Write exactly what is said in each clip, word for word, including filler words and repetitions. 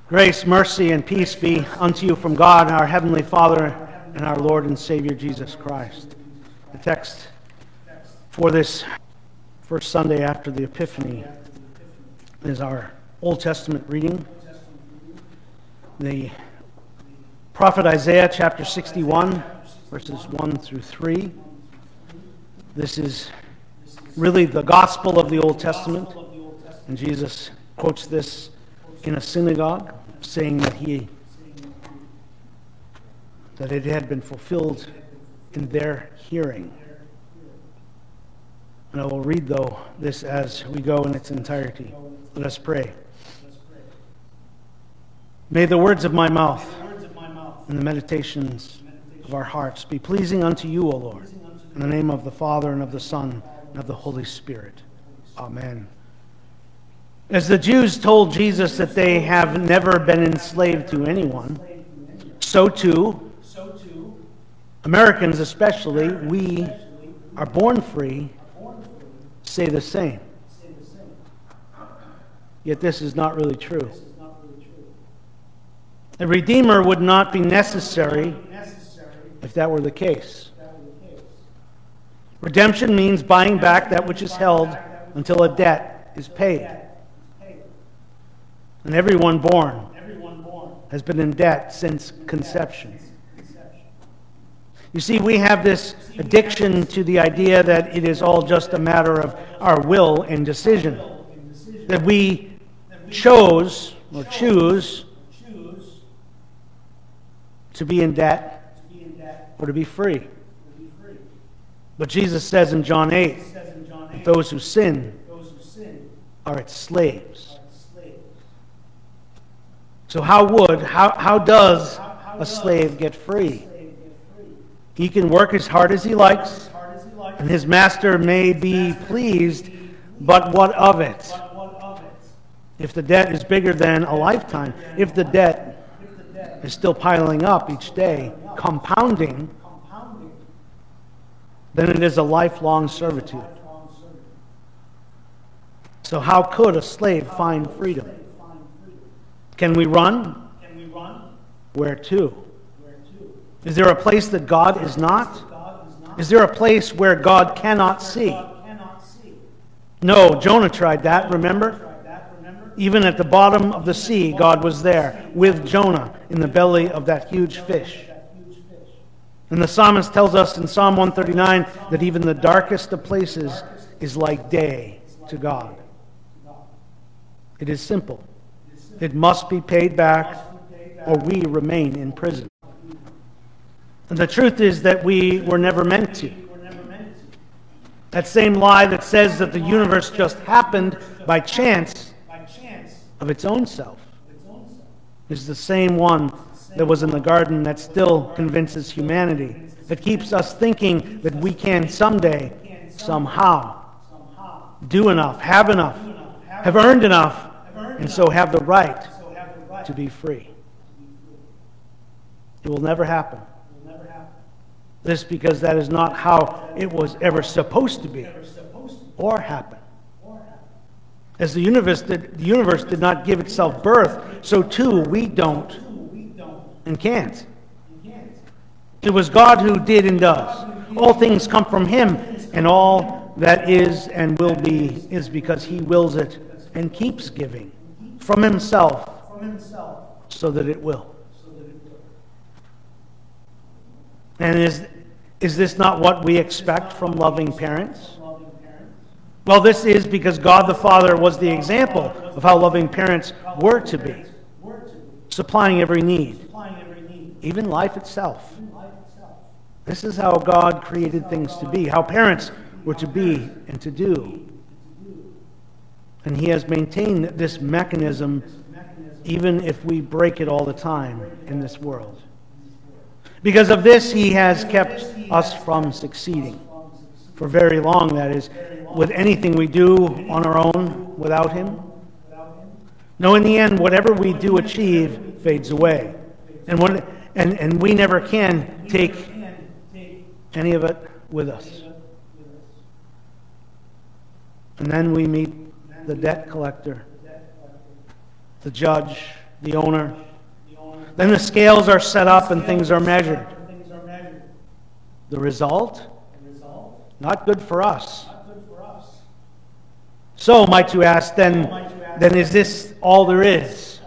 Grace, mercy, and peace be unto you from God, our Heavenly Father, and our Lord and Savior, Jesus Christ. The text for this first Sunday after the Epiphany is our Old Testament reading. The prophet Isaiah, chapter sixty-one, verses one through three. This is really the gospel of the Old Testament, and Jesus quotes this in a synagogue, saying that he that it had been fulfilled in their hearing. And I will read, though, this as we go in its entirety. Let us pray. May the words of my mouth and the meditations of our hearts be pleasing unto you, O Lord, in the name of the Father, and of the Son, and of the Holy Spirit. Amen. As the Jews told Jesus that they have never been enslaved to anyone, so too, Americans especially, we are born free, say the same. Yet this is not really true. A redeemer would not be necessary if that were the case. Redemption means buying back that which is held until a debt is paid. And everyone born has been in debt since conception. You see, we have this addiction to the idea that it is all just a matter of our will and decision. That we chose or choose to be in debt or to be free. But Jesus says in John eight, that those who sin are its slaves. So how would, how, how does a slave get free? He can work as hard as he likes, and his master may be pleased, but what of it? If the debt is bigger than a lifetime, if the debt is still piling up each day, compounding, then it is a lifelong servitude. So how could a slave find freedom? Can we run? Where to? Is there a place that God is not? Is there a place where God cannot see? No, Jonah tried that, remember? Even at the bottom of the sea, God was there with Jonah in the belly of that huge fish. And the psalmist tells us in Psalm one thirty-nine that even the darkest of places is like day to God. It is simple. It must be paid back, or we remain in prison. And the truth is that we were never meant to. That same lie that says that the universe just happened by chance of its own self is the same one that was in the garden that still convinces humanity, that keeps us thinking that we can someday, somehow, do enough, have enough, have earned enough, and so have the right to be free. It will never happen. This because that is not how it was ever supposed to be or happen. As the universe did, the universe did not give itself birth, so too we don't and can't. It was God who did and does. All things come from Him, and all that is and will be is because He wills it and keeps giving from Himself so that it will. And is, is this not what we expect from loving parents? Well, this is because God the Father was the example of how loving parents were to be, supplying every need, even life itself. This is how God created things to be, how parents were to be and to do. And He has maintained this mechanism even if we break it all the time in this world. Because of this, He has kept us from succeeding. For very long, that is, with anything we do on our own without Him. No, in the end, whatever we do achieve fades away. And, when, and, and we never can take any of it with us. And then we meet the debt collector, the judge, the owner. Then the scales are set up and things are measured. The result? Not good for us. So, might you ask, then, then is this all there is?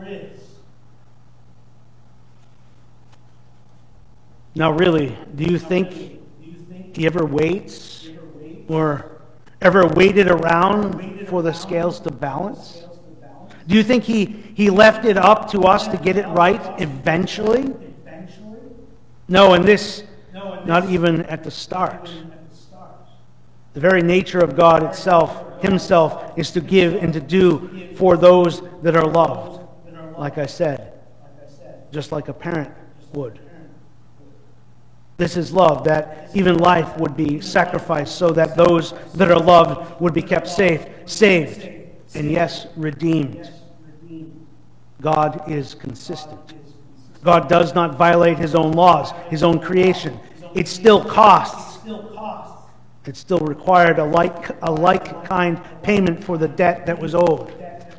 Now, really, do you think he ever waits or ever waited around for the scales to balance? Do you think he, he left it up to us to get it right eventually? No, and this, not even at the start. The very nature of God itself, himself, is to give and to do for those that are loved. Like I said, just like a parent would. This is love, that even life would be sacrificed so that those that are loved would be kept safe, saved, and yes, redeemed. God is consistent. God does not violate his own laws, his own creation. It still costs. It still required a like, a like kind payment for the debt that was owed.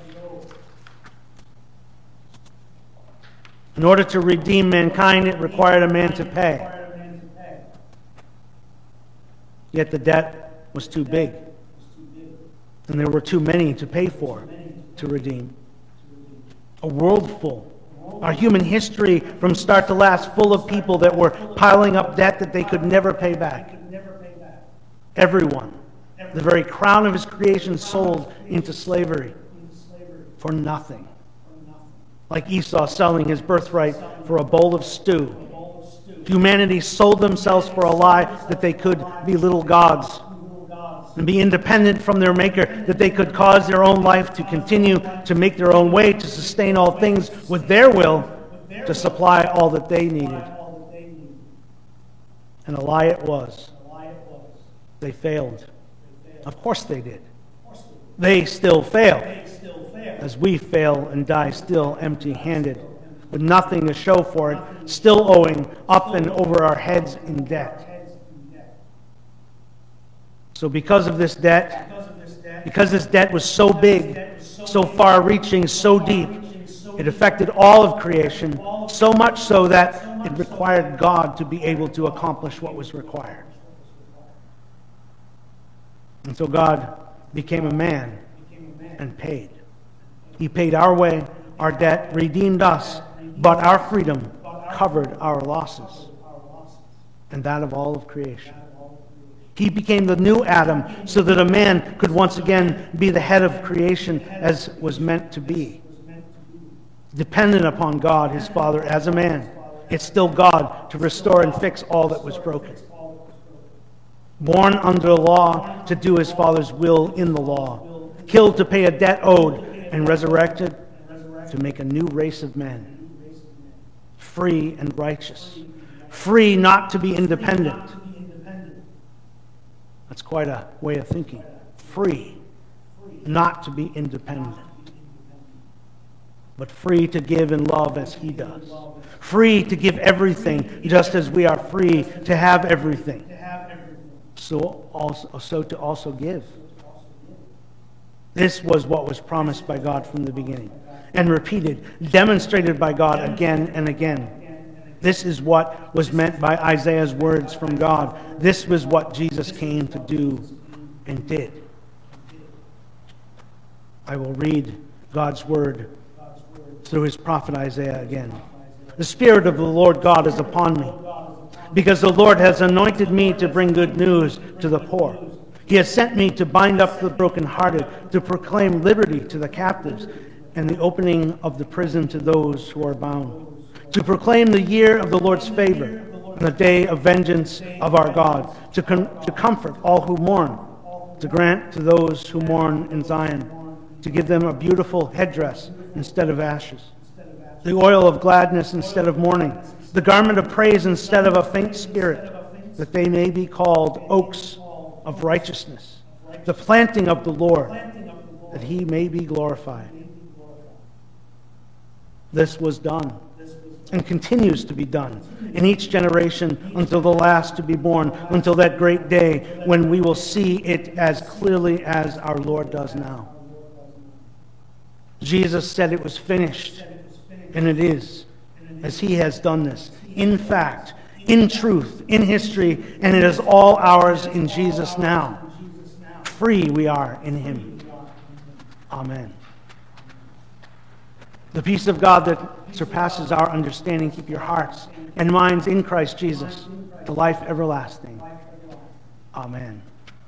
In order to redeem mankind, it required a man to pay. Yet the debt was too big. And there were too many to pay for, to redeem. A world full. Our human history from start to last full of people that were piling up debt that they could never pay back. Everyone. The very crown of his creation sold into slavery for nothing. Like Esau selling his birthright for a bowl of stew. Humanity sold themselves for a lie that they could be little gods and be independent from their Maker, that they could cause their own life to continue to make their own way, to sustain all things with their will, to supply all that they needed. And a lie it was. They failed. Of course they did. They still fail, as we fail and die still empty-handed, with nothing to show for it, still owing up and over our heads in debt. So because of this debt, because this debt was so big, so far-reaching, so deep, it affected all of creation, so much so that it required God to be able to accomplish what was required. And so God became a man and paid. He paid our way, our debt, redeemed us, but our freedom covered our losses and that of all of creation. He became the new Adam so that a man could once again be the head of creation as was meant to be. Dependent upon God, his Father, as a man. It's still God to restore and fix all that was broken. Born under the law to do his Father's will in the law. Killed to pay a debt owed, and resurrected to make a new race of men. Free and righteous. Free not to be independent. That's quite a way of thinking. Free not to be independent, but free to give and love as he does. Free to give everything just as we are free to have everything. So, also, so to also give. This was what was promised by God from the beginning, and repeated, demonstrated by God again and again. This is what was meant by Isaiah's words from God. This was what Jesus came to do and did. I will read God's word through his prophet Isaiah again. The Spirit of the Lord God is upon me, because the Lord has anointed me to bring good news to the poor. He has sent me to bind up the brokenhearted, to proclaim liberty to the captives, and the opening of the prison to those who are bound, to proclaim the year of the Lord's favor and the day of vengeance of our God, to, com- to comfort all who mourn, to grant to those who mourn in Zion, to give them a beautiful headdress instead of ashes, the oil of gladness instead of mourning, the garment of praise instead of a faint spirit, that they may be called oaks of righteousness, the planting of the Lord, that he may be glorified. This was done and continues to be done in each generation until the last to be born, until that great day when we will see it as clearly as our Lord does now. Jesus said it was finished And it is, as he has done this, in fact, in truth, in history, and it is all ours in Jesus now. Free we are in him. Amen. The peace of God that surpasses our understanding, keep your hearts and minds in Christ Jesus, to life everlasting. Amen.